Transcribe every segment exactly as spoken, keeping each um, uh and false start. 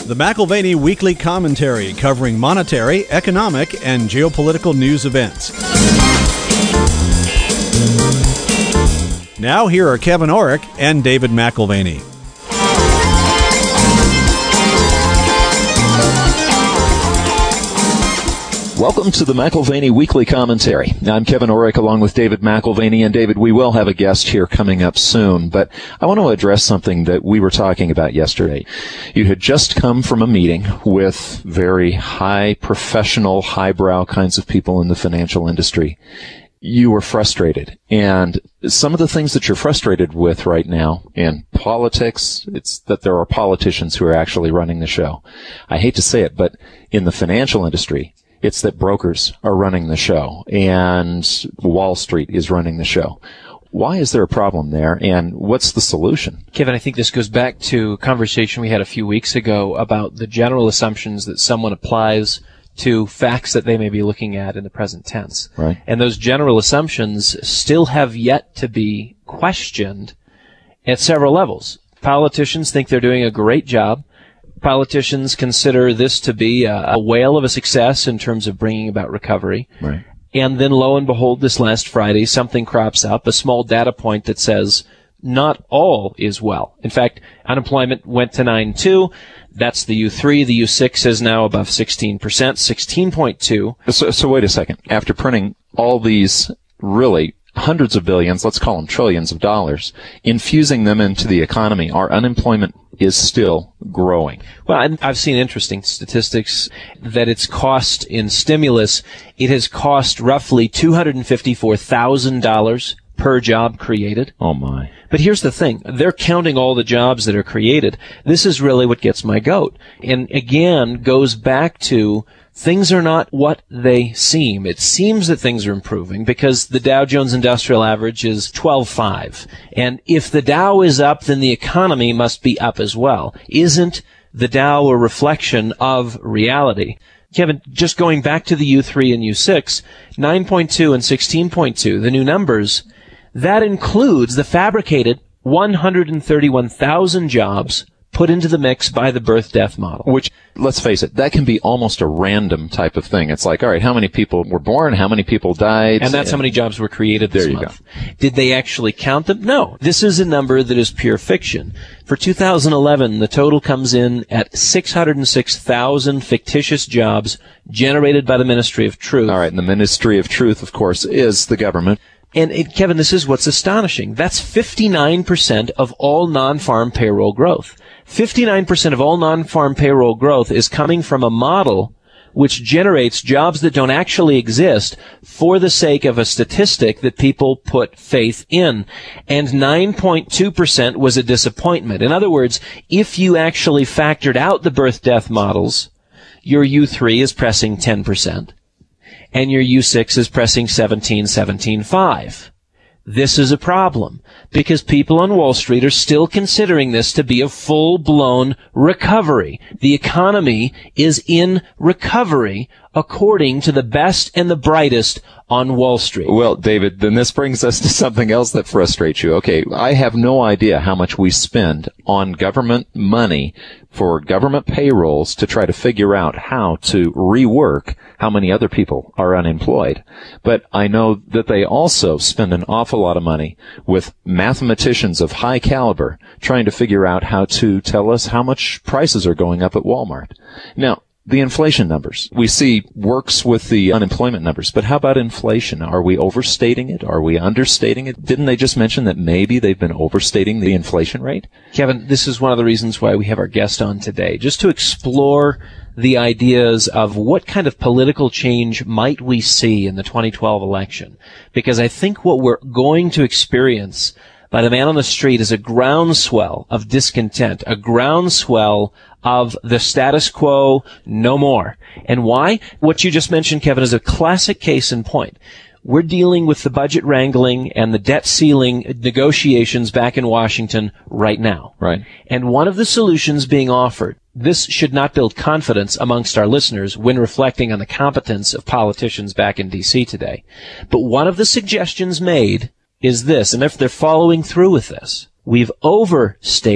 The McIlvaney Weekly Commentary, covering monetary, economic, and geopolitical news events. Now here are Kevin Orrick and David McIlvaney. Welcome to the McIlvaney Weekly Commentary. I'm Kevin Orrick along with David McIlvaney. And David, we will have a guest here coming up soon, but I want to address something that we were talking about yesterday. You had just come from a meeting with very high professional, highbrow kinds of people in the financial industry. You were frustrated, and some of the things that you're frustrated with right now in politics, it's that there are politicians who are actually running the show. I hate to say it, but in the financial industry, it's that brokers are running the show and Wall Street is running the show. Why is there a problem there, and what's the solution? Kevin, I think this goes back to a conversation we had a few weeks ago about the general assumptions that someone applies to facts that they may be looking at in the present tense. Right. And those general assumptions still have yet to be questioned at several levels. Politicians think they're doing a great job. Politicians consider this to be a, a whale of a success in terms of bringing about recovery. Right. And then lo and behold, this last Friday, something crops up, a small data point that says not all is well. In fact, unemployment went to nine point two. That's the U three. The U six is now above sixteen percent, sixteen point two. So, so wait a second. After printing all these really hundreds of billions, let's call them trillions of dollars, infusing them into the economy, our unemployment is still growing. Well, I've seen interesting statistics that its cost in stimulus, it has cost roughly two hundred fifty-four thousand dollars per job created. Oh, my. But here's the thing. They're counting all the jobs that are created. This is really what gets my goat. And again, goes back to things are not what they seem. It seems that things are improving because the Dow Jones Industrial Average is twelve point five. And if the Dow is up, then the economy must be up as well. Isn't the Dow a reflection of reality? Kevin, just going back to the U three and U six, nine point two and sixteen point two, the new numbers, that includes the fabricated one hundred thirty-one thousand jobs put into the mix by the birth-death model. Which, let's face it, that can be almost a random type of thing. It's like, all right, how many people were born, how many people died? And that's how many jobs were created this there you month. Go. Did they actually count them? No. This is a number that is pure fiction. For two thousand eleven, the total comes in at six hundred six thousand fictitious jobs generated by the Ministry of Truth. All right, and the Ministry of Truth, of course, is the government. And, it, Kevin, this is what's astonishing. That's fifty-nine percent of all non-farm payroll growth. fifty-nine percent of all non-farm payroll growth is coming from a model which generates jobs that don't actually exist for the sake of a statistic that people put faith in. And nine point two percent was a disappointment. In other words, if you actually factored out the birth-death models, your U three is pressing ten percent. And your U six is pressing seventeen, seventeen point five. This is a problem because people on Wall Street are still considering this to be a full-blown recovery. The economy is in recovery according to the best and the brightest on Wall Street. Well, David, then this brings us to something else that frustrates you. Okay, I have no idea how much we spend on government money for government payrolls to try to figure out how to rework how many other people are unemployed. But I know that they also spend an awful lot of money with mathematicians of high caliber trying to figure out how to tell us how much prices are going up at Walmart. Now, the inflation numbers we see works with the unemployment numbers, but how about inflation? Are we overstating it? Are we understating it? Didn't they just mention that maybe they've been overstating the inflation rate? Kevin, this is one of the reasons why we have our guest on today, just to explore the ideas of what kind of political change might we see in the twenty twelve election. Because I think what we're going to experience by the man on the street is a groundswell of discontent, a groundswell of the status quo, no more. And why? What you just mentioned, Kevin, is a classic case in point. We're dealing with the budget wrangling and the debt ceiling negotiations back in Washington right now. Right. And one of the solutions being offered, this should not build confidence amongst our listeners when reflecting on the competence of politicians back in D C today. But one of the suggestions made is this, and if they're following through with this, we've overstated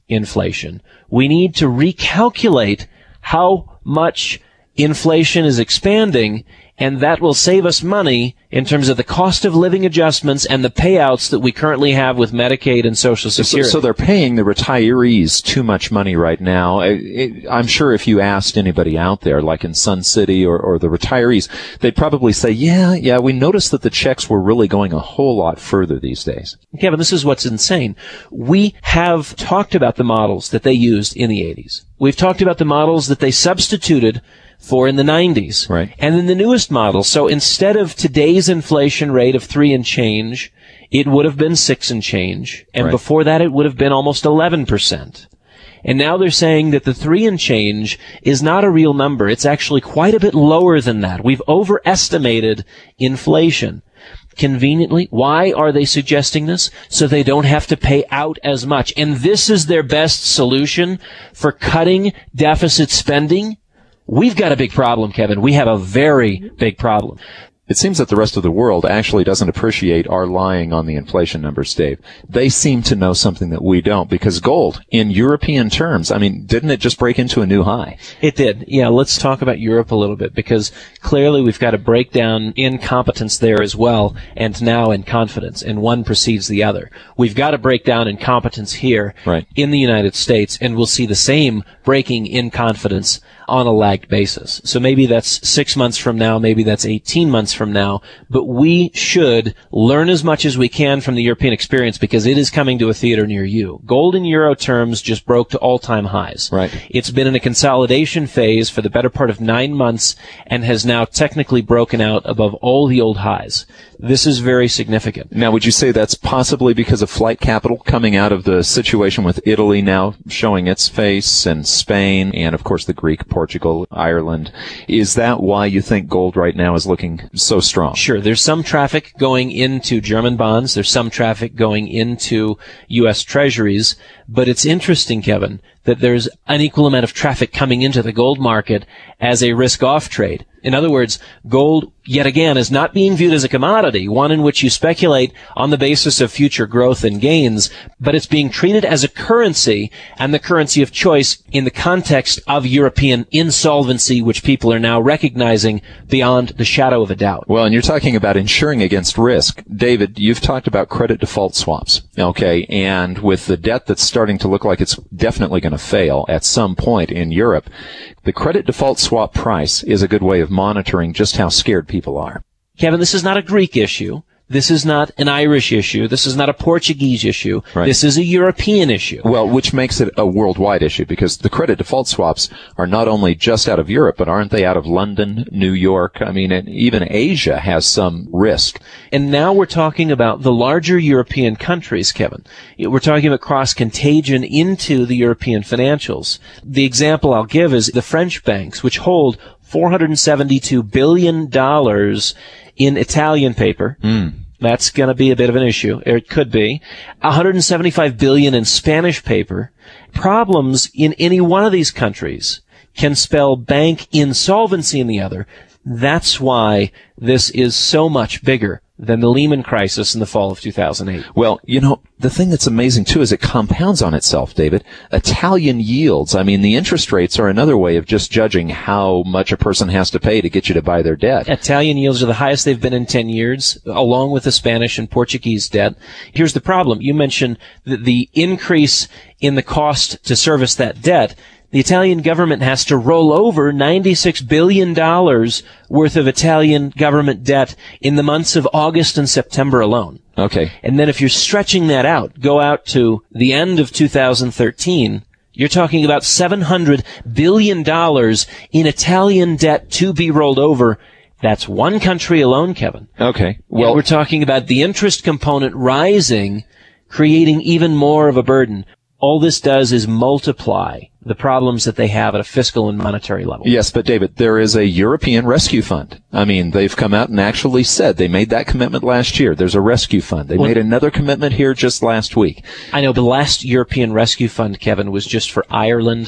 inflation. We need to recalculate how much inflation is expanding, and that will save us money in terms of the cost of living adjustments and the payouts that we currently have with Medicaid and Social Security. So, so they're paying the retirees too much money right now. It, it, I'm sure if you asked anybody out there, like in Sun City or, or the retirees, they'd probably say, yeah, yeah, we noticed that the checks were really going a whole lot further these days. Kevin, this is what's insane. We have talked about the models that they used in the eighties. We've talked about the models that they substituted for in the nineties. Right. And then the newest model. So instead of today's inflation rate of three and change, it would have been six and change. And right. before that, it would have been almost eleven percent. And now they're saying that the three and change is not a real number. It's actually quite a bit lower than that. We've overestimated inflation. Conveniently, why are they suggesting this? So they don't have to pay out as much. And this is their best solution for cutting deficit spending. We've got a big problem, Kevin. We have a very big problem. It seems that the rest of the world actually doesn't appreciate our lying on the inflation numbers, Dave. They seem to know something that we don't, because gold, in European terms, I mean, didn't it just break into a new high? It did. Yeah, let's talk about Europe a little bit, because clearly we've got a breakdown in competence there as well, and now in confidence, and one precedes the other. We've got a breakdown in competence here right. in the United States, and we'll see the same breaking in confidence on a lagged basis. So maybe that's six months from now, maybe that's eighteen months from now, but we should learn as much as we can from the European experience, because it is coming to a theater near you. Gold in euro terms just broke to all-time highs. Right. It's been in a consolidation phase for the better part of nine months and has now technically broken out above all the old highs. This is very significant. Now, would you say that's possibly because of flight capital coming out of the situation with Italy now showing its face, and Spain, and of course the Greek, Portugal, Ireland? Is that why you think gold right now is looking so strong? Sure. There's some traffic going into German bonds. There's some traffic going into U S Treasuries. But it's interesting, Kevin, that there's an equal amount of traffic coming into the gold market as a risk-off trade. In other words, gold, yet again, is not being viewed as a commodity, one in which you speculate on the basis of future growth and gains, but it's being treated as a currency, and the currency of choice in the context of European insolvency, which people are now recognizing beyond the shadow of a doubt. Well, and you're talking about insuring against risk. David, you've talked about credit default swaps, okay, and with the debt that's starting to look like it's definitely going to fail at some point in Europe, the credit default swap price is a good way of monitoring just how scared people are. Kevin, this is not a Greek issue. This is not an Irish issue. This is not a Portuguese issue. Right. This is a European issue. Well, which makes it a worldwide issue, because the credit default swaps are not only just out of Europe, but aren't they out of London, New York? I mean, and even Asia has some risk. And now we're talking about the larger European countries, Kevin. We're talking about cross-contagion into the European financials. The example I'll give is the French banks, which hold four hundred seventy-two billion dollars in Italian paper. Mm. That's going to be a bit of an issue. It could be. one hundred seventy-five billion dollars in Spanish paper. Problems in any one of these countries can spell bank insolvency in the other. That's why this is so much bigger than the Lehman crisis in the fall of two thousand eight. Well, you know, the thing that's amazing, too, is it compounds on itself, David. Italian yields, I mean, the interest rates are another way of just judging how much a person has to pay to get you to buy their debt. Italian yields are the highest they've been in ten years, along with the Spanish and Portuguese debt. Here's the problem. You mentioned that the increase in the cost to service that debt. The Italian government has to roll over ninety-six billion dollars worth of Italian government debt in the months of August and September alone. Okay. And then if you're stretching that out, go out to the end of two thousand thirteen, you're talking about seven hundred billion dollars in Italian debt to be rolled over. That's one country alone, Kevin. Okay. Well, and we're talking about the interest component rising, creating even more of a burden. All this does is multiply the problems that they have at a fiscal and monetary level. Yes, but David, there is a European rescue fund. I mean, they've come out and actually said they made that commitment last year. There's a rescue fund. They well, made another commitment here just last week. I know the last European rescue fund, Kevin, was just for Ireland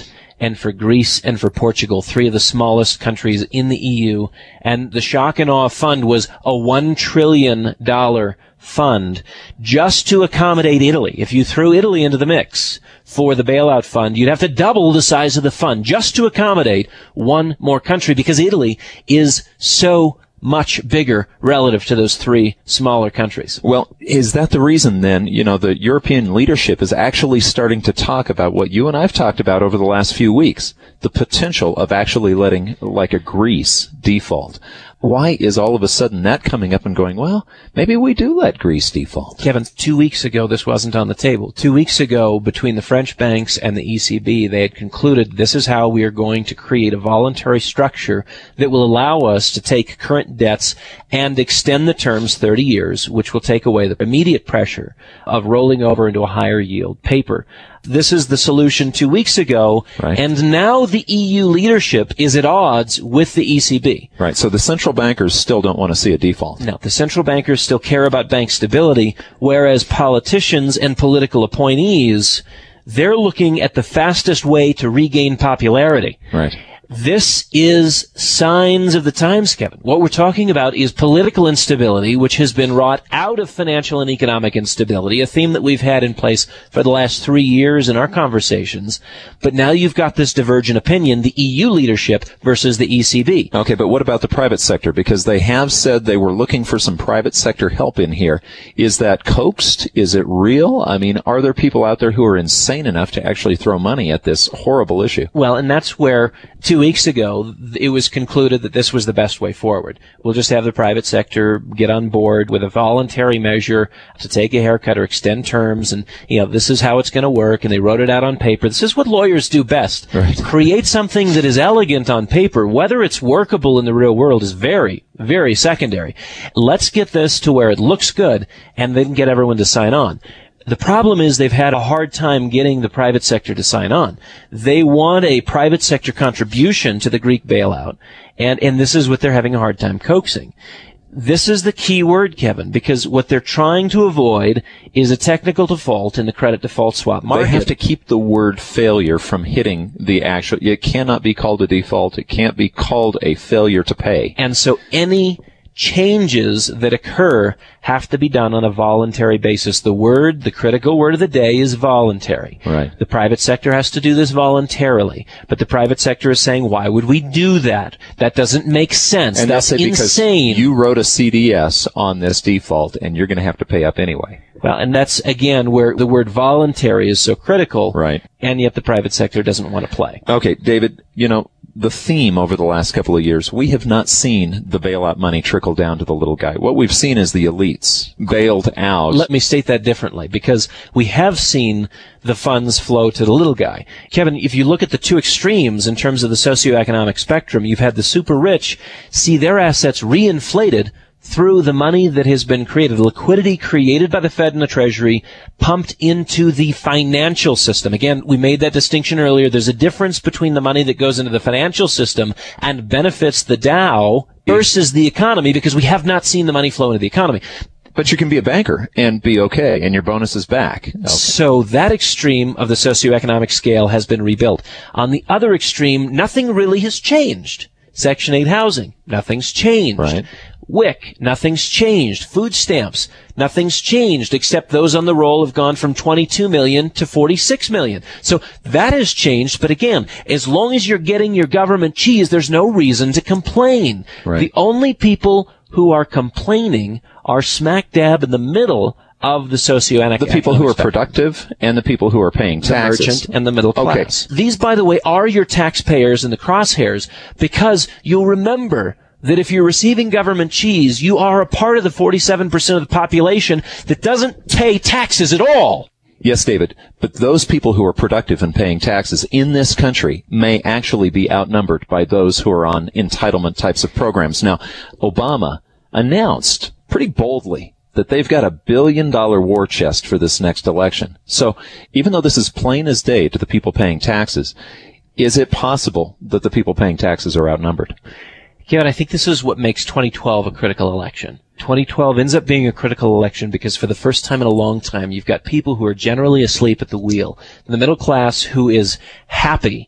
and for Greece and for Portugal, three of the smallest countries in the E U. And the shock and awe fund was a one trillion dollars fund just to accommodate Italy. If you threw Italy into the mix for the bailout fund, you'd have to double the size of the fund just to accommodate one more country, because Italy is so much bigger relative to those three smaller countries. Well, is that the reason then, you know, the European leadership is actually starting to talk about what you and I've talked about over the last few weeks, the potential of actually letting, like a Greece, default? Why is all of a sudden that coming up and going, well, maybe we do let Greece default? Kevin, two weeks ago, this wasn't on the table. Two weeks ago, between the French banks and the E C B, they had concluded this is how we are going to create a voluntary structure that will allow us to take current debts and extend the terms thirty years, which will take away the immediate pressure of rolling over into a higher yield paper. This is the solution two weeks ago, right. And now the E U leadership is at odds with the E C B. Right, so the central bankers still don't want to see a default. No, the central bankers still care about bank stability, whereas politicians and political appointees, they're looking at the fastest way to regain popularity. Right. This is signs of the times, Kevin. What we're talking about is political instability, which has been wrought out of financial and economic instability, a theme that we've had in place for the last three years in our conversations. But now you've got this divergent opinion, the E U leadership versus the E C B. Okay, but what about the private sector? Because they have said they were looking for some private sector help in here. Is that coaxed? Is it real? I mean, are there people out there who are insane enough to actually throw money at this horrible issue? Well, and that's where two weeks ago, it was concluded that this was the best way forward. We'll just have the private sector get on board with a voluntary measure to take a haircut or extend terms, and, you know, this is how it's going to work, and they wrote it out on paper. This is what lawyers do best. Right. Create something that is elegant on paper. Whether it's workable in the real world is very, very secondary. Let's get this to where it looks good, and then get everyone to sign on. The problem is they've had a hard time getting the private sector to sign on. They want a private sector contribution to the Greek bailout, and, and this is what they're having a hard time coaxing. This is the key word, Kevin, because what they're trying to avoid is a technical default in the credit default swap market. They have to keep the word failure from hitting the actual, it cannot be called a default, it can't be called a failure to pay. And so any changes that occur have to be done on a voluntary basis. The word, the critical word of the day is voluntary. Right. The private sector has to do this voluntarily. But the private sector is saying, why would we do that? That doesn't make sense. And that's that's insane. Because you wrote a C D S on this default and you're going to have to pay up anyway. Well, and that's, again, where the word voluntary is so critical. Right. And yet the private sector doesn't want to play. Okay, David, you know, the theme over the last couple of years, we have not seen the bailout money trickle down to the little guy. What we've seen is the elites bailed out. Let me state that differently, because we have seen the funds flow to the little guy. Kevin, if you look at the two extremes in terms of the socioeconomic spectrum, you've had the super rich see their assets reinflated through the money that has been created, the liquidity created by the Fed and the Treasury, pumped into the financial system. Again, we made that distinction earlier. There's a difference between the money that goes into the financial system and benefits the Dow versus the economy, because we have not seen the money flow into the economy. But you can be a banker and be okay, and your bonus is back. Okay. So that extreme of the socioeconomic scale has been rebuilt. On the other extreme, nothing really has changed. Section eight housing, nothing's changed. Right. W I C, nothing's changed. Food stamps, nothing's changed, except those on the roll have gone from twenty-two million to forty-six million. So that has changed, but again, as long as you're getting your government cheese, there's no reason to complain. Right. The only people who are complaining are smack dab in the middle of the socioeconomic The people who are spectrum. productive and the people who are paying taxes. The merchant and the middle Okay. class. These, by the way, are your taxpayers in the crosshairs, because you'll remember that if you're receiving government cheese, you are a part of the forty-seven percent of the population that doesn't pay taxes at all. Yes, David, but those people who are productive and paying taxes in this country may actually be outnumbered by those who are on entitlement types of programs. Now, Obama announced pretty boldly that they've got a billion dollar war chest for this next election. So even though this is plain as day to the people paying taxes, is it possible that the people paying taxes are outnumbered? Kevin, I think this is what makes twenty twelve a critical election. twenty twelve ends up being a critical election because for the first time in a long time, you've got people who are generally asleep at the wheel. The middle class who is happy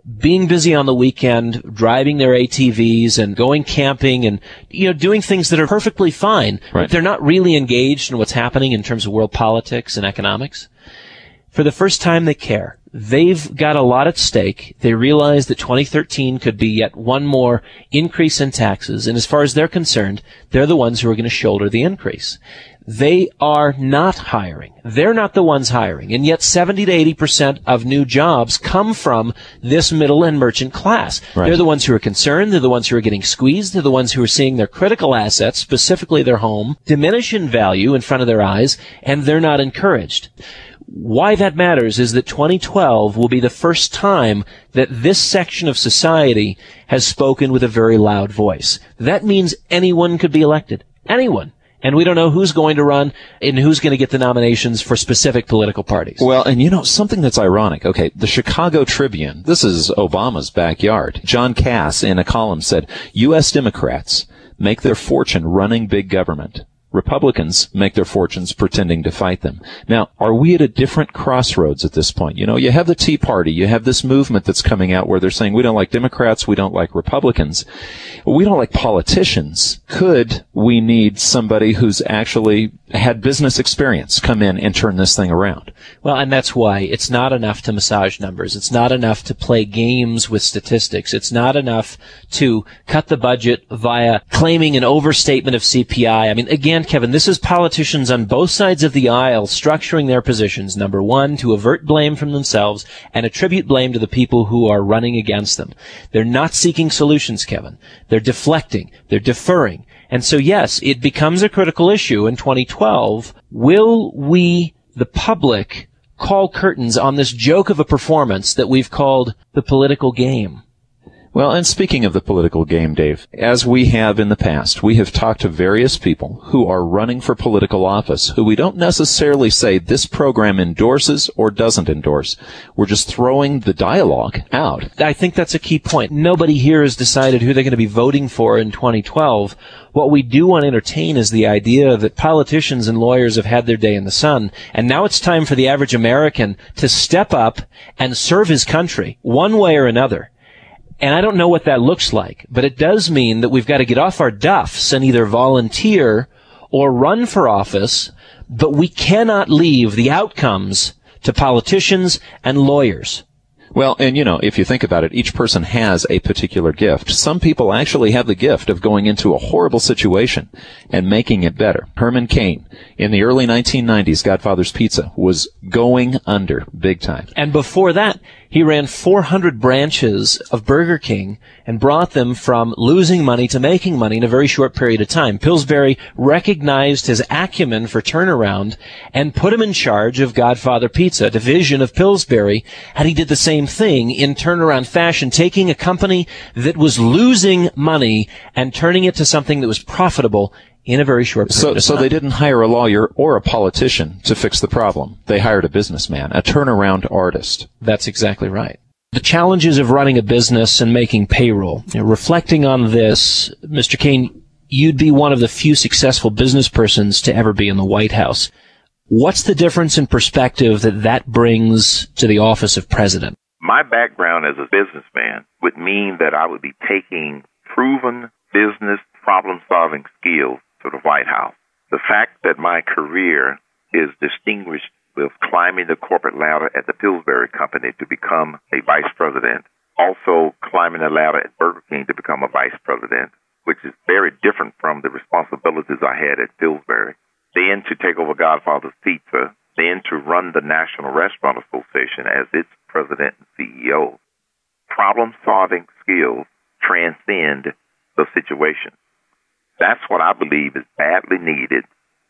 being busy on the weekend, driving their A T Vs and going camping and, you know, doing things that are perfectly fine, right. but they're not really engaged in what's happening in terms of world politics and economics. For the first time, they care. They've got a lot at stake. They realize that twenty thirteen could be yet one more increase in taxes, and as far as they're concerned, they're the ones who are going to shoulder the increase. They are not hiring. They're not the ones hiring. And yet seventy to eighty percent of new jobs come from this middle and merchant class. Right. They're the ones who are concerned. They're the ones who are getting squeezed. They're the ones who are seeing their critical assets, specifically their home, diminish in value in front of their eyes, and they're not encouraged. Why that matters is that twenty twelve will be the first time that this section of society has spoken with a very loud voice. That means anyone could be elected. Anyone. And we don't know who's going to run and who's going to get the nominations for specific political parties. Well, and you know, something that's ironic. Okay, the Chicago Tribune, this is Obama's backyard. John Cass in a column said, U S Democrats make their fortune running big government. Republicans make their fortunes pretending to fight them. Now, are we at a different crossroads at this point? You know, you have the Tea Party. You have this movement that's coming out where they're saying we don't like Democrats, we don't like Republicans, we don't like politicians. Could we need somebody who's actually had business experience come in and turn this thing around? Well, and that's why it's not enough to massage numbers. It's not enough to play games with statistics. It's not enough to cut the budget via claiming an overstatement of C P I. I mean, again, Kevin, this is politicians on both sides of the aisle structuring their positions, number one, to avert blame from themselves and attribute blame to the people who are running against them. They're not seeking solutions, Kevin. They're deflecting. They're deferring. And so, yes, it becomes a critical issue in twenty twelve. Will we, the public, call curtains on this joke of a performance that we've called the political game? Well, and speaking of the political game, Dave, as we have in the past, we have talked to various people who are running for political office who we don't necessarily say this program endorses or doesn't endorse. We're just throwing the dialogue out. I think that's a key point. Nobody here has decided who they're going to be voting for in twenty twelve. What we do want to entertain is the idea that politicians and lawyers have had their day in the sun, and now it's time for the average American to step up and serve his country one way or another. And I don't know what that looks like, but it does mean that we've got to get off our duffs and either volunteer or run for office, but we cannot leave the outcomes to politicians and lawyers. Well, and you know, if you think about it, each person has a particular gift. Some people actually have the gift of going into a horrible situation and making it better. Herman Cain, in the early nineteen nineties, Godfather's Pizza, was going under big time. And before that, he ran four hundred branches of Burger King and brought them from losing money to making money in a very short period of time. Pillsbury recognized his acumen for turnaround and put him in charge of Godfather Pizza, a division of Pillsbury, and he did the same thing in turnaround fashion, taking a company that was losing money and turning it to something that was profitable in a very short period so, of time. So they didn't hire a lawyer or a politician to fix the problem. They hired a businessman, a turnaround artist. That's exactly right. The challenges of running a business and making payroll. You know, reflecting on this, Mister Cain, you'd be one of the few successful business persons to ever be in the White House. What's the difference in perspective that that brings to the office of president? My background as a businessman would mean that I would be taking proven business problem-solving skills to the White House. The fact that my career is distinguished with climbing the corporate ladder at the Pillsbury Company to become a vice president, also climbing the ladder at Burger King to become a vice president, which is very different from the responsibilities I had at Pillsbury, then to take over Godfather's Pizza, then to run the National Restaurant Association as its president and C E O. Problem-solving skills transcend the situation. That's what I believe is badly needed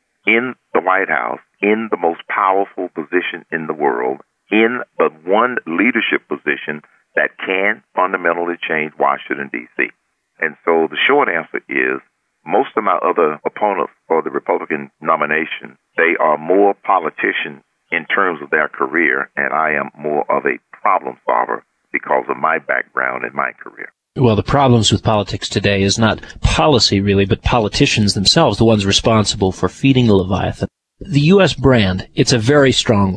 in the White House, in the most powerful position in the world, in the one leadership position that can fundamentally change Washington, D C And so the short answer is, most of my other opponents for the Republican nomination, they are more politicians in terms of their career, and I am more of a problem solver because of my background and my career. Well, the problems with politics today is not policy, really, but politicians themselves, the ones responsible for feeding the Leviathan. The U S brand, it's a very strong one.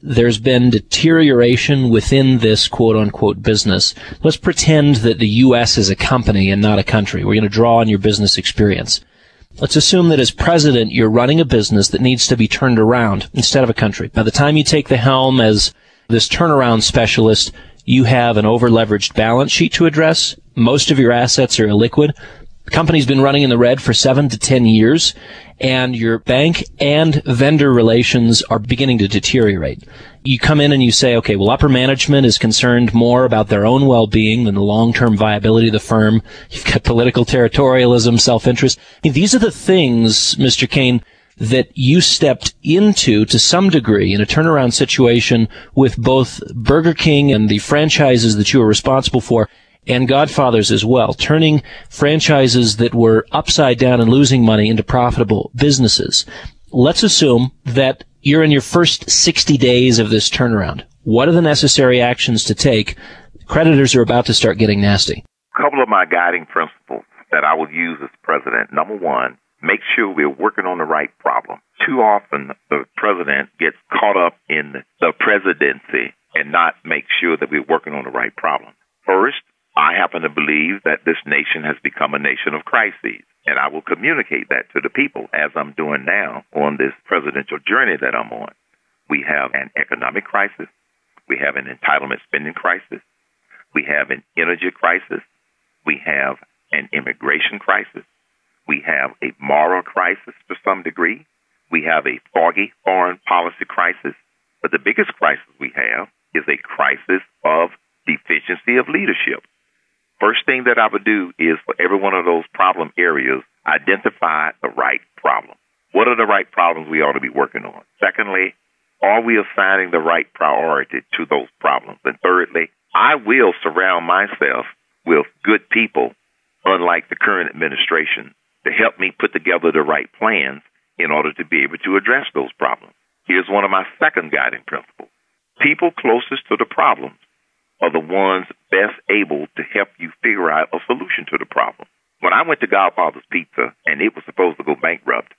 there's been deterioration within this quote-unquote business. Let's pretend that the U S is a company and not a country. We're going to draw on your business experience. Let's assume that as president, you're running a business that needs to be turned around instead of a country. By the time you take the helm as this turnaround specialist, you have an over-leveraged balance sheet to address. Most of your assets are illiquid. The company's been running in the red for seven to ten years, and your bank and vendor relations are beginning to deteriorate. You come in and you say, okay, well, upper management is concerned more about their own well-being than the long-term viability of the firm. You've got political territorialism, self-interest. I mean, these are the things, Mister Cain, that you stepped into to some degree in a turnaround situation with both Burger King and the franchises that you were responsible for, and Godfather's as well, turning franchises that were upside down and losing money into profitable businesses. Let's assume that you're in your first sixty days of this turnaround. What are the necessary actions to take? Creditors are about to start getting nasty. A couple of my guiding principles that I would use as president. Number one, make sure we're working on the right problem. Too often, the president gets caught up in the presidency and not make sure that we're working on the right problem. First, I happen to believe that this nation has become a nation of crises, and I will communicate that to the people as I'm doing now on this presidential journey that I'm on. We have an economic crisis. We have an entitlement spending crisis. We have an energy crisis. We have an immigration crisis. We have a moral crisis to some degree. We have a foggy foreign policy crisis. But the biggest crisis we have is a crisis of deficiency of leadership. First thing that I would do is for every one of those problem areas, identify the right problem. What are the right problems we ought to be working on? Secondly, are we assigning the right priority to those problems? And thirdly, I will surround myself with good people, unlike the current administration, to help me put together the right plans in order to be able to address those problems. Here's one of my second guiding principles. People closest to the problems are the ones best able to help you figure out a solution to the problem. When I went to Godfather's Pizza and it was supposed to go bankrupt,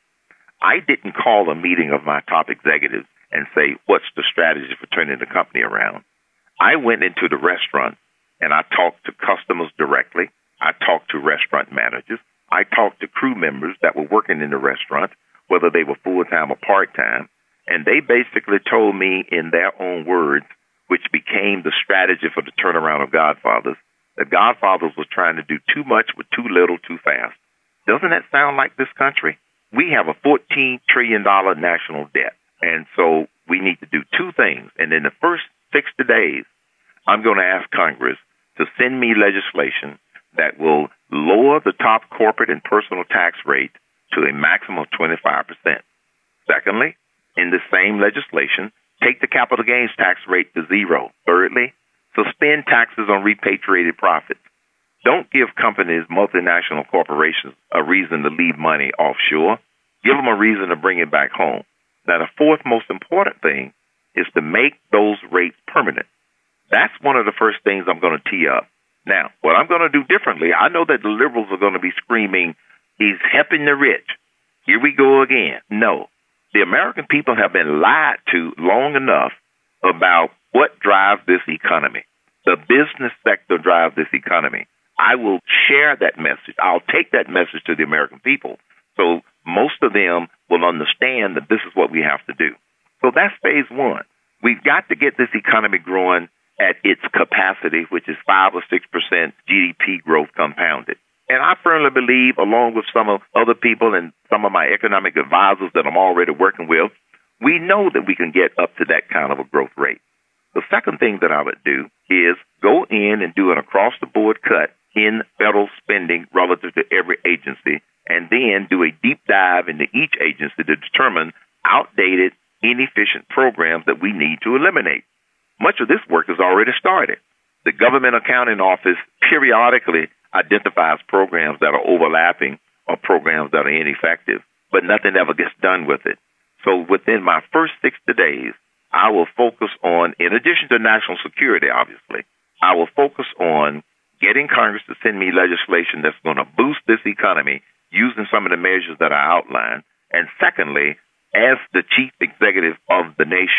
I didn't call a meeting of my top executives and say, what's the strategy for turning the company around? I went into the restaurant and I talked to customers directly. I talked to restaurant managers. I talked to crew members that were working in the restaurant, whether they were full-time or part-time, and they basically told me in their own words, which became the strategy for the turnaround of Godfathers, that Godfathers was trying to do too much with too little too fast. Doesn't that sound like this country? We have a fourteen trillion dollars national debt, and so we need to do two things. And in the first sixty days, I'm going to ask Congress to send me legislation that will lower the top corporate and personal tax rate to a maximum of twenty-five percent. Secondly, in the same legislation, take the capital gains tax rate to zero. Thirdly, suspend taxes on repatriated profits. Don't give companies, multinational corporations, a reason to leave money offshore. Give them a reason to bring it back home. Now, the fourth most important thing is to make those rates permanent. That's one of the first things I'm going to tee up. Now, what I'm going to do differently, I know that the liberals are going to be screaming, he's helping the rich. Here we go again. No. The American people have been lied to long enough about what drives this economy. The business sector drives this economy. I will share that message. I'll take that message to the American people so most of them will understand that this is what we have to do. So that's phase one. We've got to get this economy growing at its capacity, which is five or six percent G D P growth compounded. And I firmly believe, along with some of other people and some of my economic advisors that I'm already working with, we know that we can get up to that kind of a growth rate. The second thing that I would do is go in and do an across-the-board cut in federal spending relative to every agency, and then do a deep dive into each agency to determine outdated, inefficient programs that we need to eliminate. Much of this work has already started. The Government Accounting Office periodically identifies programs that are overlapping or programs that are ineffective, but nothing ever gets done with it. So within my first sixty days, I will focus on, in addition to national security, obviously, I will focus on getting Congress to send me legislation that's going to boost this economy using some of the measures that I outlined. And secondly, as the chief executive of the nation,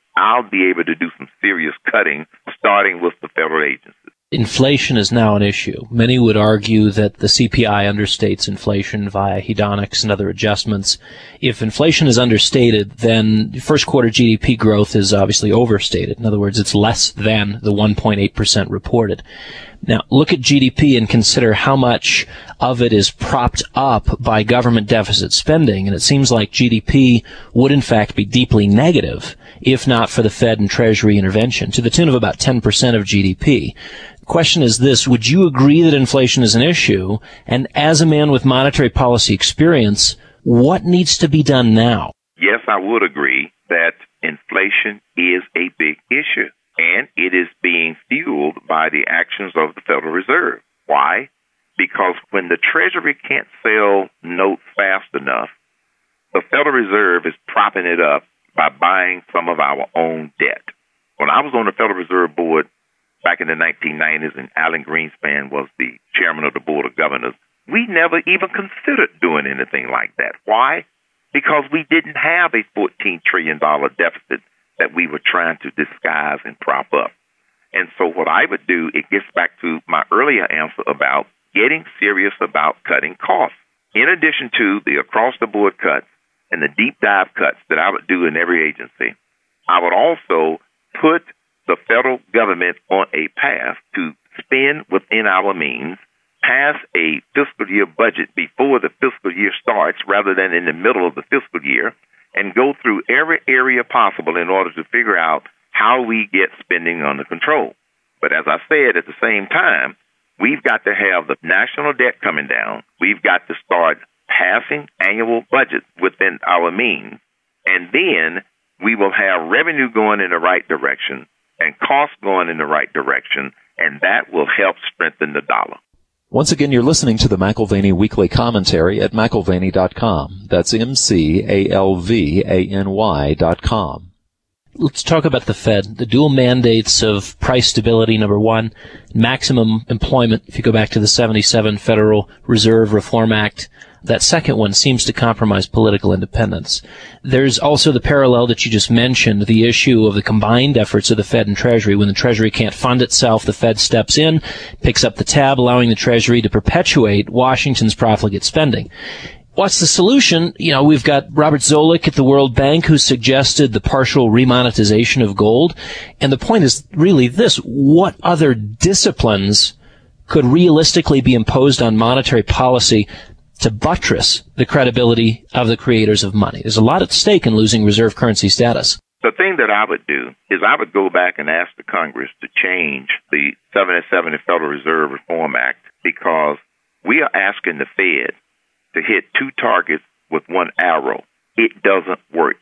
I'll be able to do some serious cutting, starting with the federal agencies. Inflation is now an issue. Many would argue that the C P I understates inflation via hedonics and other adjustments. If inflation is understated, then first quarter G D P growth is obviously overstated. In other words, it's less than the one point eight percent reported. Now, look at G D P and consider how much of it is propped up by government deficit spending, and it seems like G D P would in fact be deeply negative if not for the Fed and Treasury intervention, to the tune of about ten percent of G D P. Question is this: would you agree that inflation is an issue? And as a man with monetary policy experience, what needs to be done now? Yes, I would agree that inflation is a big issue, and it is being fueled by the actions of the Federal Reserve. Why? Because when the Treasury can't sell notes fast enough, the Federal Reserve is propping it up by buying some of our own debt. When I was on the Federal Reserve Board back in the nineteen nineties, and Alan Greenspan was the chairman of the Board of Governors, we never even considered doing anything like that. Why? Because we didn't have a fourteen trillion dollars deficit that we were trying to disguise and prop up. And so what I would do, it gets back to my earlier answer about getting serious about cutting costs. In addition to the across-the-board cuts and the deep dive cuts that I would do in every agency, I would also put the federal government on a path to spend within our means, pass a fiscal year budget before the fiscal year starts rather than in the middle of the fiscal year, and go through every area possible in order to figure out how we get spending under control. But as I said, at the same time, we've got to have the national debt coming down. We've got to start passing annual budgets within our means, and then we will have revenue going in the right direction and costs going in the right direction, and that will help strengthen the dollar. Once again, you're listening to the McAlvany Weekly Commentary at McAlvany dot com. That's M C A L V A N Y dot com. Let's talk about the Fed. The dual mandates of price stability, number one, maximum employment. If you go back to the seventy-seven Federal Reserve Reform Act, that second one seems to compromise political independence. There's also the parallel that you just mentioned, the issue of the combined efforts of the Fed and Treasury. When the Treasury can't fund itself, the Fed steps in, picks up the tab, allowing the Treasury to perpetuate Washington's profligate spending. What's the solution? You know, we've got Robert Zoellick at the World Bank who suggested the partial remonetization of gold. And the point is really this: what other disciplines could realistically be imposed on monetary policy to buttress the credibility of the creators of money? There's a lot at stake in losing reserve currency status. The thing that I would do is I would go back and ask the Congress to change the seventy-seven Federal Reserve Reform Act, because we are asking the Fed to hit two targets with one arrow. It doesn't work.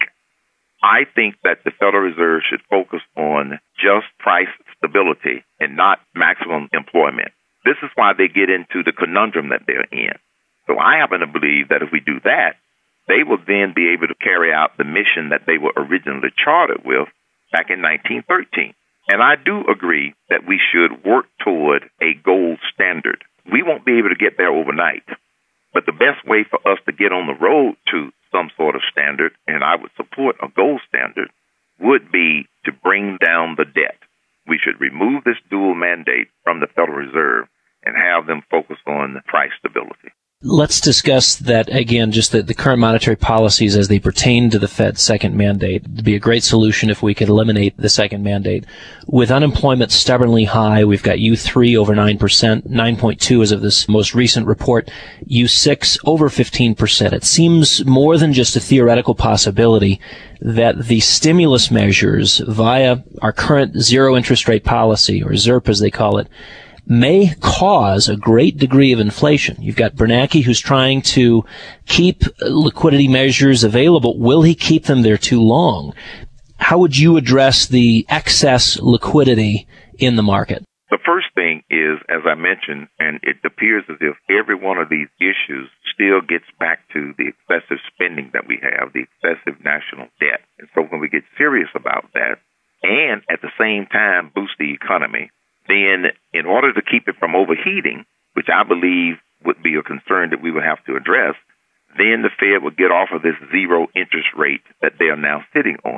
I think that the Federal Reserve should focus on just price stability and not maximum employment. This is why they get into the conundrum that they're in. So I happen to believe that if we do that, they will then be able to carry out the mission that they were originally chartered with back in nineteen thirteen. And I do agree that we should work toward a gold standard. We won't be able to get there overnight, but the best way for us to get on the road to some sort of standard, and I would support a gold standard, would be to bring down the debt. We should remove this dual mandate from the Federal Reserve and have them focus on price stability. Let's discuss that again, just the, the current monetary policies as they pertain to the Fed's second mandate. It'd be a great solution if we could eliminate the second mandate. With unemployment stubbornly high, we've got U three over nine percent, nine point two as of this most recent report, U six over fifteen percent. It seems more than just a theoretical possibility that the stimulus measures via our current zero interest rate policy, or ZIRP as they call it, may cause a great degree of inflation. You've got Bernanke who's trying to keep liquidity measures available. Will he keep them there too long? How would you address the excess liquidity in the market? The first thing is, as I mentioned, and it appears as if every one of these issues still gets back to the excessive spending that we have, the excessive national debt. And so when we get serious about that, and at the same time boost the economy, then in order to keep it from overheating, which I believe would be a concern that we would have to address, then the Fed would get off of this zero interest rate that they are now sitting on.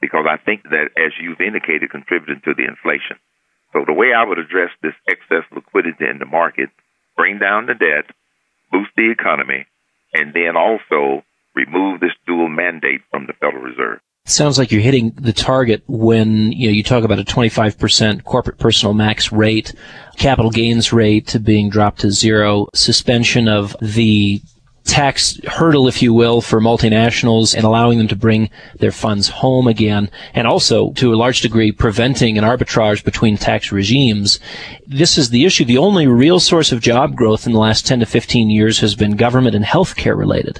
because I think that, as you've indicated, contributed to the inflation. So the way I would address this excess liquidity in the market, bring down the debt, boost the economy, and then also remove this dual mandate from the Federal Reserve. Sounds like you're hitting the target when, you know, you talk about a twenty-five percent corporate personal max rate, capital gains rate being dropped to zero, suspension of the tax hurdle, if you will, for multinationals and allowing them to bring their funds home again, and also, to a large degree, preventing an arbitrage between tax regimes. This is the issue. The only real source of job growth in the last ten to fifteen years has been government and healthcare related.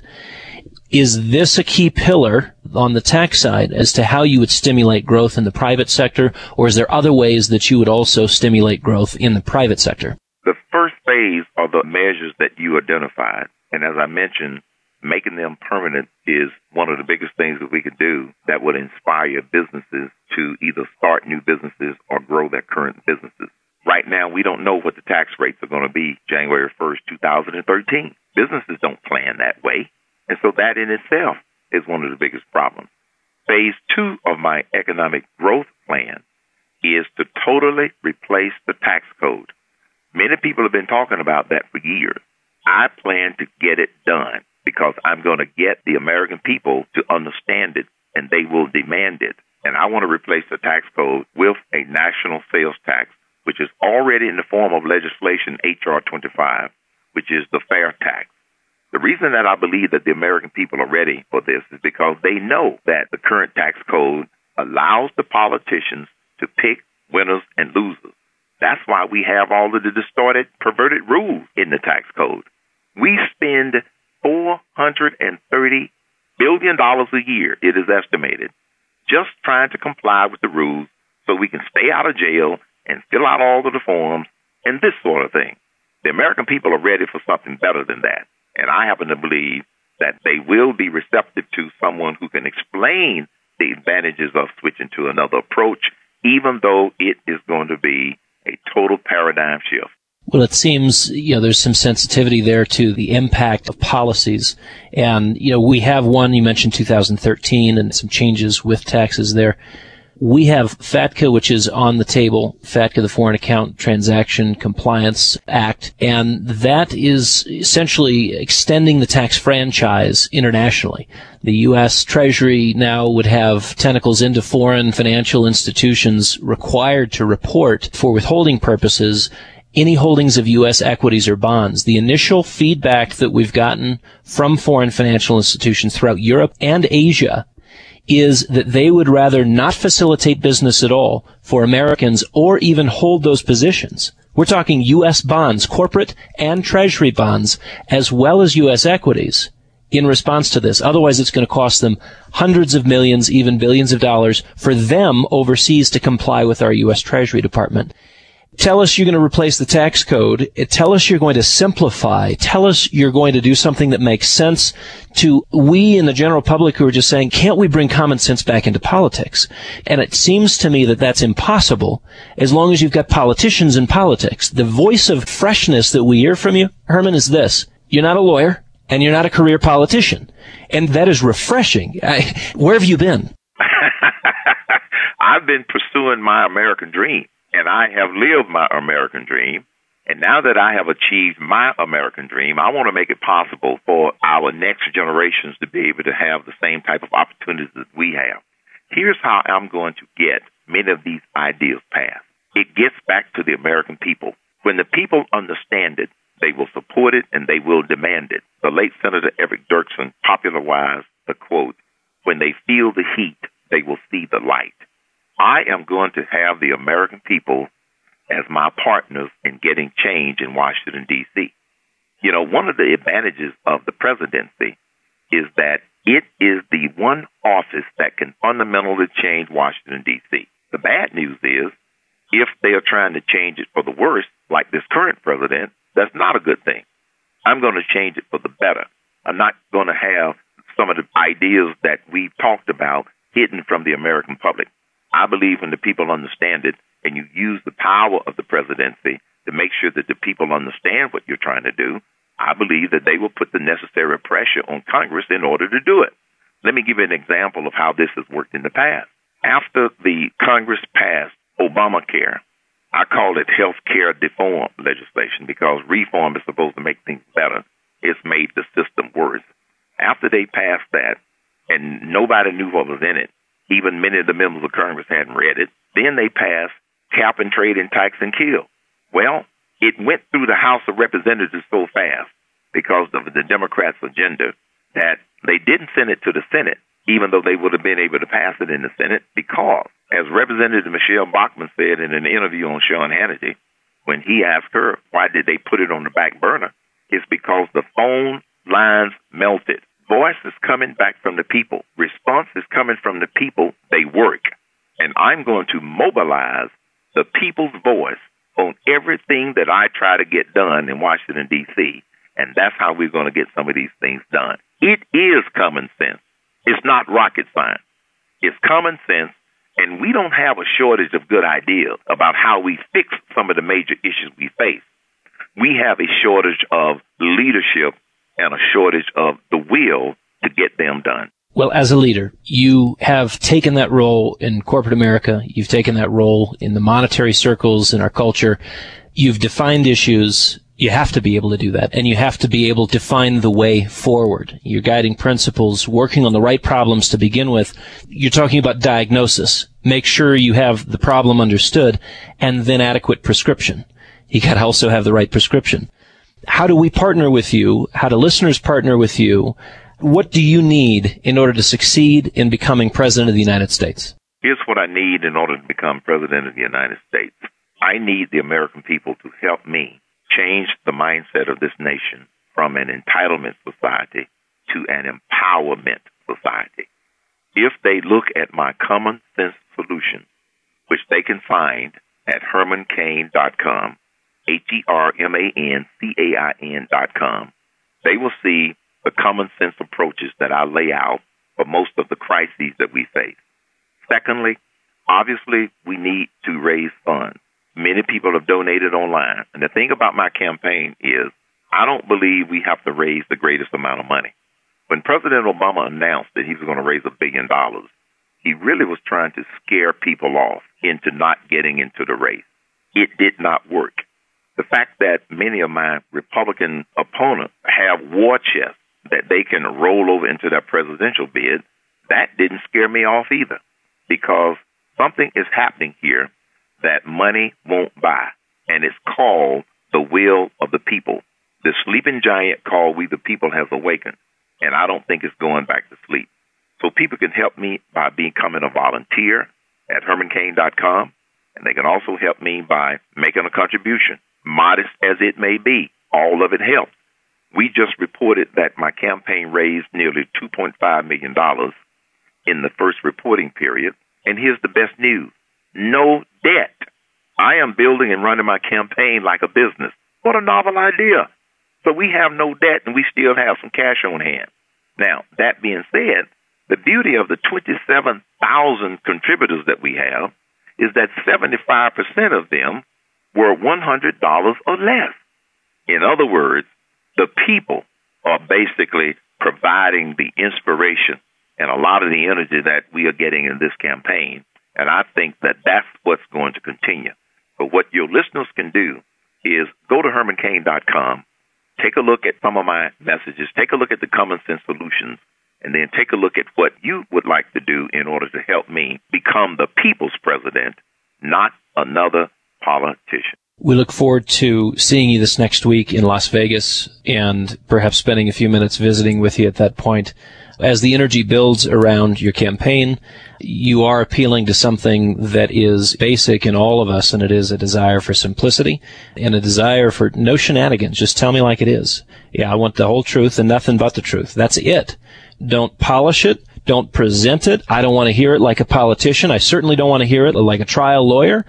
Is this a key pillar on the tax side as to how you would stimulate growth in the private sector, or is there other ways that you would also stimulate growth in the private sector? The first phase are the measures that you identified. And as I mentioned, making them permanent is one of the biggest things that we could do that would inspire businesses to either start new businesses or grow their current businesses. Right now, we don't know what the tax rates are going to be January first, two thousand thirteen. Businesses don't plan that way. And so that in itself is one of the biggest problems. Phase two of my economic growth plan is to totally replace the tax code. Many people have been talking about that for years. I plan to get it done because I'm going to get the American people to understand it, and they will demand it. And I want to replace the tax code with a national sales tax, which is already in the form of legislation, H R twenty-five, which is the fair tax. The reason that I believe that the American people are ready for this is because they know that the current tax code allows the politicians to pick winners and losers. That's why we have all of the distorted, perverted rules in the tax code. We spend four hundred thirty billion dollars a year, it is estimated, just trying to comply with the rules so we can stay out of jail and fill out all of the forms and this sort of thing. The American people are ready for something better than that. And I happen to believe that they will be receptive to someone who can explain the advantages of switching to another approach, even though it is going to be a total paradigm shift. Well, it seems, you know, there's some sensitivity there to the impact of policies. And, you know, we have one, you mentioned two thousand thirteen and some changes with taxes there. We have FATCA, which is on the table, FATCA, the Foreign Account Transaction Compliance Act, and that is essentially extending the tax franchise internationally. The U S Treasury now would have tentacles into foreign financial institutions required to report for withholding purposes any holdings of U S equities or bonds. The initial feedback that we've gotten from foreign financial institutions throughout Europe and Asia is that they would rather not facilitate business at all for Americans or even hold those positions. We're talking U S bonds, corporate and treasury bonds, as well as U S equities in response to this. Otherwise, it's going to cost them hundreds of millions, even billions of dollars for them overseas to comply with our U S Treasury Department. Tell us you're going to replace the tax code. Tell us you're going to simplify. Tell us you're going to do something that makes sense to we and the general public who are just saying, can't we bring common sense back into politics? And it seems to me that that's impossible as long as you've got politicians in politics. The voice of freshness that we hear from you, Herman, is this. You're not a lawyer and you're not a career politician. And that is refreshing. I, where have you been? I've been pursuing my American dream. And I have lived my American dream. And now that I have achieved my American dream, I want to make it possible for our next generations to be able to have the same type of opportunities that we have. Here's how I'm going to get many of these ideas passed. It gets back to the American people. When the people understand it, they will support it and they will demand it. The late Senator Everett Dirksen popularized the quote, "When they feel the heat, they will see the light." I am going to have the American people as my partners in getting change in Washington, D C. You know, one of the advantages of the presidency is that it is the one office that can fundamentally change Washington, D C. The bad news is, if they are trying to change it for the worse, like this current president, that's not a good thing. I'm going to change it for the better. I'm not going to have some of the ideas that we've talked about hidden from the American public. I believe when the people understand it and you use the power of the presidency to make sure that the people understand what you're trying to do, I believe that they will put the necessary pressure on Congress in order to do it. Let me give you an example of how this has worked in the past. After the Congress passed Obamacare, I called it health care reform legislation because reform is supposed to make things better. It's made the system worse. After they passed that, and nobody knew what was in it, even many of the members of Congress hadn't read it, then they passed cap and trade and tax and kill. Well, it went through the House of Representatives so fast because of the Democrats' agenda that they didn't send it to the Senate, even though they would have been able to pass it in the Senate, because, as Representative Michelle Bachmann said in an interview on Sean Hannity, when he asked her why did they put it on the back burner, it's because the phone lines melted. Voice is coming back from the people. Response is coming from the people. They work. And I'm going to mobilize the people's voice on everything that I try to get done in Washington, D C, and that's how we're going to get some of these things done. It is common sense. It's not rocket science. It's common sense, and we don't have a shortage of good ideas about how we fix some of the major issues we face. We have a shortage of leadership and a shortage of the will to get them done. Well, as a leader, you have taken that role in corporate America. You've taken that role in the monetary circles in our culture. You've defined issues. You have to be able to do that, and you have to be able to find the way forward. Your guiding principles, working on the right problems to begin with. You're talking about diagnosis. Make sure you have the problem understood, and then adequate prescription. You got to also have the right prescription. How do we partner with you? How do listeners partner with you? What do you need in order to succeed in becoming President of the United States? Here's what I need in order to become President of the United States. I need the American people to help me change the mindset of this nation from an entitlement society to an empowerment society. If they look at my common sense solution, which they can find at herman cain dot com, H E R M A N C A I N dot com, they will see the common sense approaches that I lay out for most of the crises that we face. Secondly, obviously, we need to raise funds. Many people have donated online. And the thing about my campaign is I don't believe we have to raise the greatest amount of money. When President Obama announced that he was going to raise a billion dollars, he really was trying to scare people off into not getting into the race. It did not work. The fact that many of my Republican opponents have war chests that they can roll over into their presidential bid, that didn't scare me off either, because something is happening here that money won't buy, and it's called the will of the people. The sleeping giant called We the People has awakened, and I don't think it's going back to sleep. So people can help me by becoming a volunteer at herman cain dot com, and they can also help me by making a contribution, modest as it may be. All of it helps. We just reported that my campaign raised nearly two point five million dollars in the first reporting period. And here's the best news. No debt. I am building and running my campaign like a business. What a novel idea. So we have no debt and we still have some cash on hand. Now, that being said, the beauty of the twenty-seven thousand contributors that we have is that seventy-five percent of them were one hundred dollars or less. In other words, the people are basically providing the inspiration and a lot of the energy that we are getting in this campaign. And I think that that's what's going to continue. But what your listeners can do is go to herman cain dot com, take a look at some of my messages, take a look at the common sense solutions, and then take a look at what you would like to do in order to help me become the people's president, not another politician. We look forward to seeing you this next week in Las Vegas and perhaps spending a few minutes visiting with you at that point. As the energy builds around your campaign, you are appealing to something that is basic in all of us, and it is a desire for simplicity and a desire for no shenanigans. Just tell me like it is. Yeah, I want the whole truth and nothing but the truth. That's it. Don't polish it. Don't present it. I don't want to hear it like a politician. I certainly don't want to hear it like a trial lawyer.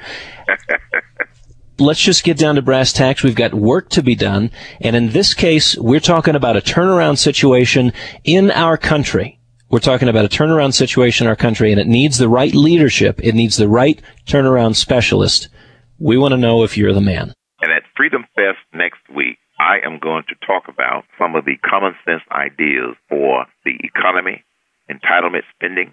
Let's just get down to brass tacks. We've got work to be done. And in this case, we're talking about a turnaround situation in our country. We're talking about a turnaround situation in our country, and it needs the right leadership. It needs the right turnaround specialist. We want to know if you're the man. And at Freedom Fest next week, I am going to talk about some of the common sense ideas for the economy, entitlement spending,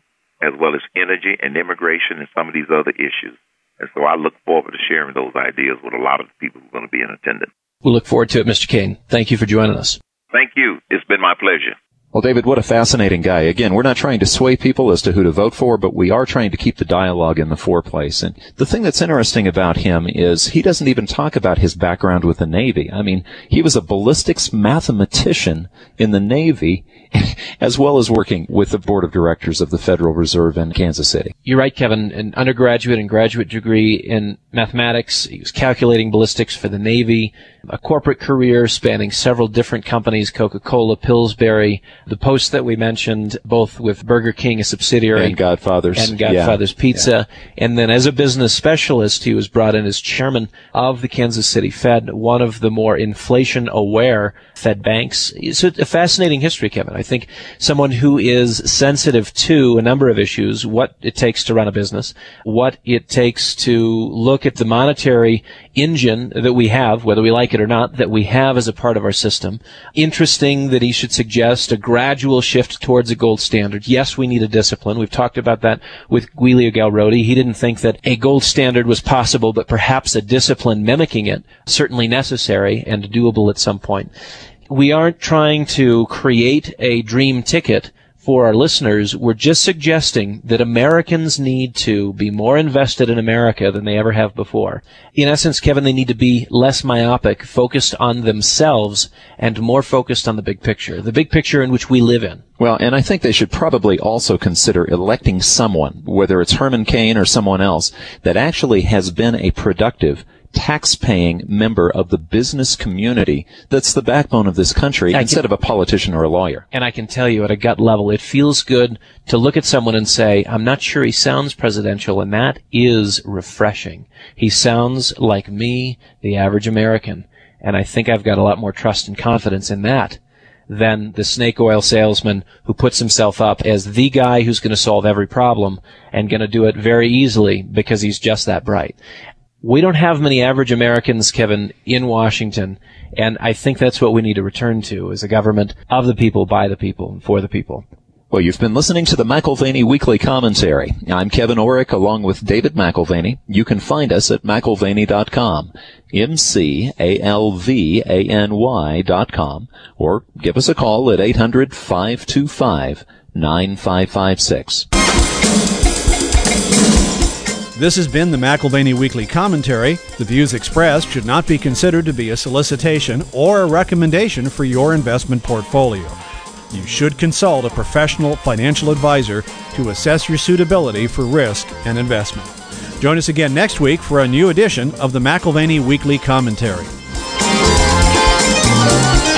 as well as energy and immigration and some of these other issues. And so I look forward to sharing those ideas with a lot of the people who are going to be in attendance. We look forward to it, Mister Kane. Thank you for joining us. Thank you. It's been my pleasure. Well, David, what a fascinating guy. Again, we're not trying to sway people as to who to vote for, but we are trying to keep the dialogue in the foreplace. And the thing that's interesting about him is he doesn't even talk about his background with the Navy. I mean, he was a ballistics mathematician in the Navy, as well as working with the board of directors of the Federal Reserve in Kansas City. You're right, Kevin. An undergraduate and graduate degree in mathematics. He was calculating ballistics for the Navy. A corporate career spanning several different companies, Coca-Cola, Pillsbury, the Post that we mentioned, both with Burger King, a subsidiary. And Godfather's. And Godfather's yeah. Pizza. Yeah. And then as a business specialist, he was brought in as chairman of the Kansas City Fed, one of the more inflation-aware Fed banks. It's a fascinating history, Kevin. I think someone who is sensitive to a number of issues, what it takes to run a business, what it takes to look at the monetary engine that we have, whether we like it or not, that we have as a part of our system. Interesting that he should suggest a gradual shift towards a gold standard. Yes, we need a discipline. We've talked about that with Giulio Galrodi. He didn't think that a gold standard was possible, but perhaps a discipline mimicking it, certainly necessary and doable at some point. We aren't trying to create a dream ticket for our listeners. We're just suggesting that Americans need to be more invested in America than they ever have before. In essence, Kevin, they need to be less myopic, focused on themselves, and more focused on the big picture, the big picture in which we live in. Well, and I think they should probably also consider electing someone, whether it's Herman Cain or someone else, that actually has been a productive, tax-paying member of the business community that's the backbone of this country, I instead can, of a politician or a lawyer. And I can tell you at a gut level, it feels good to look at someone and say, I'm not sure he sounds presidential, and that is refreshing. He sounds like me, the average American, and I think I've got a lot more trust and confidence in that than the snake oil salesman who puts himself up as the guy who's going to solve every problem and going to do it very easily because he's just that bright. We don't have many average Americans, Kevin, in Washington, and I think that's what we need to return to, is a government of the people, by the people, and for the people. Well, you've been listening to the McAlvany Weekly Commentary. I'm Kevin Orrick, along with David McAlvany. You can find us at McAlvany dot com, M C A L V A N Y dot com, or give us a call at eight hundred, five two five, nine five five six. This has been the McAlvany Weekly Commentary. The views expressed should not be considered to be a solicitation or a recommendation for your investment portfolio. You should consult a professional financial advisor to assess your suitability for risk and investment. Join us again next week for a new edition of the McAlvany Weekly Commentary.